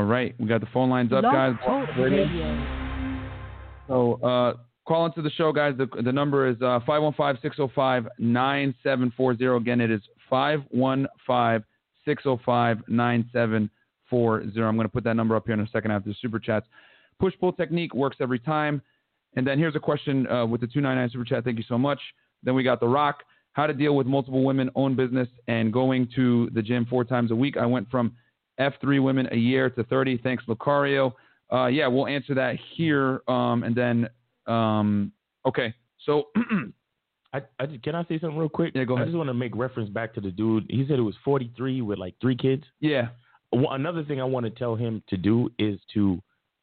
right. We got the phone lines up, guys. So call into the show, guys. The number is 515-605-9740. Again, it is 515-605-9740. I'm going to put that number up here in a second after the super chats. Push-pull technique works every time. And then here's a question with the 299 super chat. Thank you so much. Then we got The Rock. How to deal with multiple women, own business, and going to the gym 4 times a week. I went from F3 women a year to 30. Thanks, Lucario. Yeah, we'll answer that here. And then, okay. So, can I say something real quick? Yeah, go ahead. I just want to make reference back to the dude. He said it was 43 with like 3 kids. Yeah. Another thing I want to tell him to do is to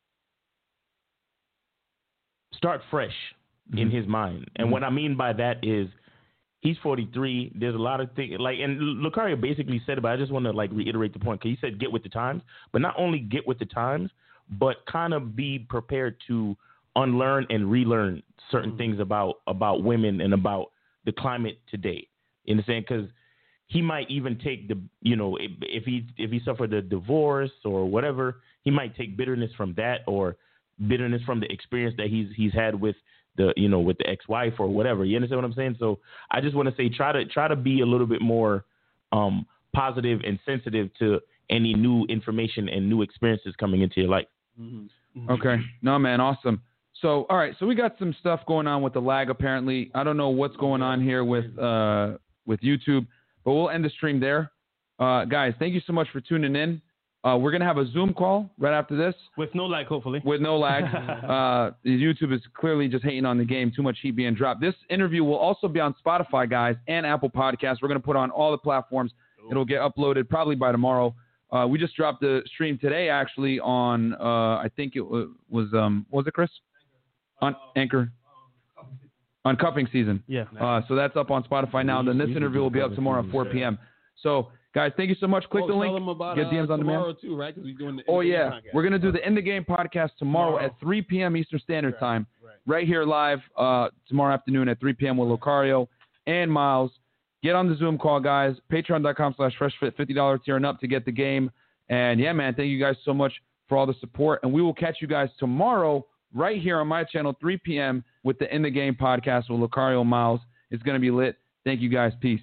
start fresh in his mind. And what I mean by that is he's 43. There's a lot of things and Lucario basically said it, but I just want to reiterate the point because he said get with the times, but not only get with the times, but kind of be prepared to unlearn and relearn certain things about women and about the climate today. You understand? Because he might even take if he suffered a divorce or whatever, he might take bitterness from that or bitterness from the experience that he's had with with the ex-wife or whatever. You understand what I'm saying? So I just want to say try to be a little bit more positive and sensitive to any new information and new experiences coming into your life. Okay. No, man. Awesome. So, all right. So we got some stuff going on with the lag, apparently. I don't know what's going on here with YouTube, but we'll end the stream there. Guys, thank you so much for tuning in. We're going to have a Zoom call right after this. With no lag, hopefully. With no lag. YouTube is clearly just hating on the game. Too much heat being dropped. This interview will also be on Spotify, guys, and Apple Podcasts. We're going to put on all the platforms. It'll get uploaded probably by tomorrow. We just dropped the stream today, actually, on, I think it was, what was it, Chris? On Anchor. On cuffing season. Yeah. So that's up on Spotify now. Then this interview will be up tomorrow at 4 p.m. So, guys, thank you so much. Click the link. Get DMs on demand. Too, right? We're doing the podcast. We're going to do the In the Game podcast tomorrow at 3 p.m. Eastern Standard Time. Right here live tomorrow afternoon at 3 p.m. with Lucario and Miles. Get on the Zoom call, guys. Patreon.com/FreshFit, $50 tier and up to get the game. And, yeah, man, thank you guys so much for all the support. And we will catch you guys tomorrow right here on my channel, 3 p.m. with the In the Game podcast with Lucario and Miles. It's going to be lit. Thank you, guys. Peace.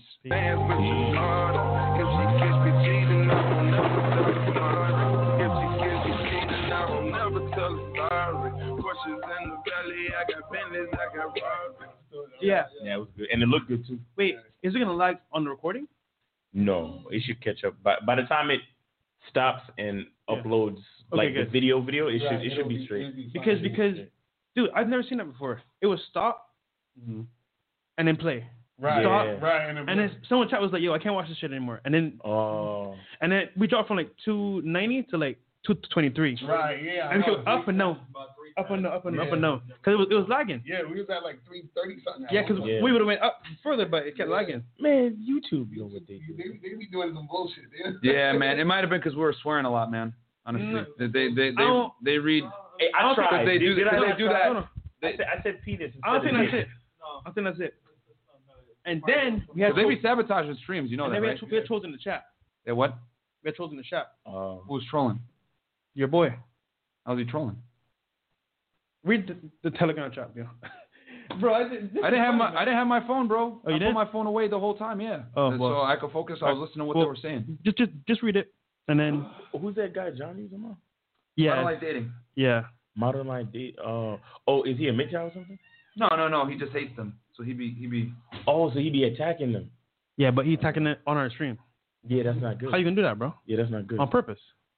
Yeah. Yeah, it was good. And it looked good, too. Wait, is it going to lag on the recording? No, it should catch up. By the time it stops and uploads, the video, it should be straight. Because, dude, I've never seen that before. It was stop and then play. Right. Stop, right. And then someone chat was like, yo, I can't watch this shit anymore. And then and then we dropped from 290 to 223. Right, yeah. And we go up and down. Up and down. Because it was lagging. Yeah, we was at 330 something. Yeah, because we would have went up further, but it kept lagging. Man, YouTube, you know what they do. They be doing some bullshit. Yeah, man. It might have been because we were swearing a lot, man. Honestly, they read. Hey, I tried. They do that. I said penis. I don't think that's it. And then we had they be sabotaging streams, you know that, right? We had trolls in the chat. They what? We had trolls in the chat. Who's trolling? Your boy. How's he trolling? Read the Telegram chat, yo. Bro, I didn't have my phone, bro. Oh, you did? Put my phone away the whole time, yeah. Oh, well. So I could focus. I was listening to what they were saying. Just read it, and then. Who's that guy, Johnny? Yeah. Modern Life Dating. Yeah. Modern Life Dating. Is he a midtown or something? No. He just hates them. So he be. Oh, so he be attacking them. Yeah, but he attacking it on our stream. Yeah, that's not good. How you gonna do that, bro? Yeah, that's not good. On purpose.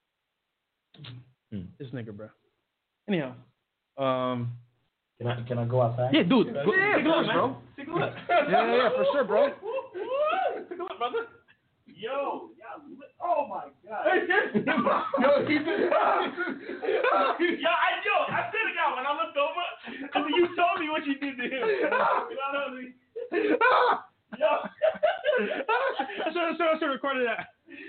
This nigga, bro. Anyhow, Can I go outside? Yeah, dude. Take a look, bro. Take a look. Yeah, for sure, bro. Take a look, brother. Yo, oh my God. Yo, he did. I said it out when I looked over, and you told me what you did to him. Yo. I should have recorded that.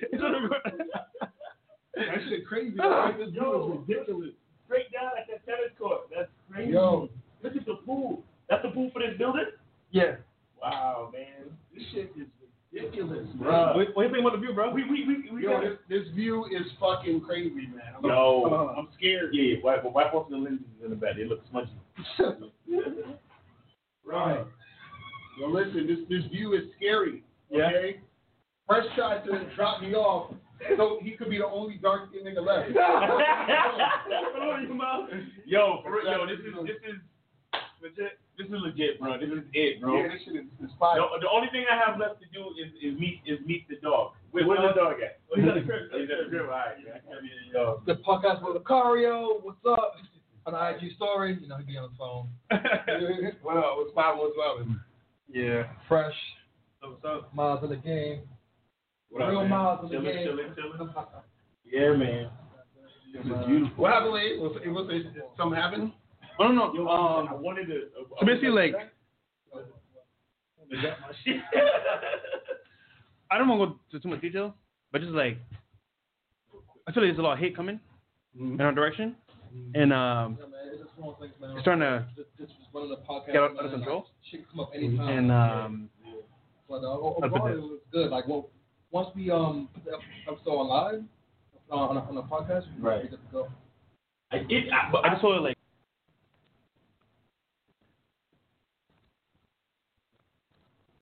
That shit crazy. Right? This dude is ridiculous. Straight down at that tennis court. That's crazy. Yo. Look at the pool. That's the pool for this building? Yeah. Wow, man. This shit is ridiculous, bro. Wait, think about the view, bro? We Yo, this view is fucking crazy, man. I'm scared. Yeah. Why both the lenses in the back? They look smudgy. Right. Well, listen, this view is scary. Yeah. Okay. Fresh tried to drop me off, so he could be the only dark skinned nigga left. Yo, this is legit. This is legit, bro. This is it, bro. Yeah, this shit is fire. The only thing I have left to do is meet the dog. Where's the dog at? Oh, he's at the crib. He's at the crib. All right. Yo. The podcast with Lucario, what's up? On the IG story, you know, he be on the phone. What up? What's poppin'? What's poppin'? Yeah, fresh. What's up? Miles in the game. What up, Real man? Miles in the Chilling. game. Yeah, man. This is beautiful. What happened, Lee? Was something happened? I don't know. Yo, I wanted to. So basically, like, I don't want to go to too much detail, but just like, I feel like there's a lot of hate coming in our direction, and Yeah, man, it's just small things, man. it's starting to Just running the podcast. get out man, of control. Like, shit can come up anytime. And but overall, it was good. Like, well, once we put the episode on live on a podcast, we Right. good to go. but I just feel like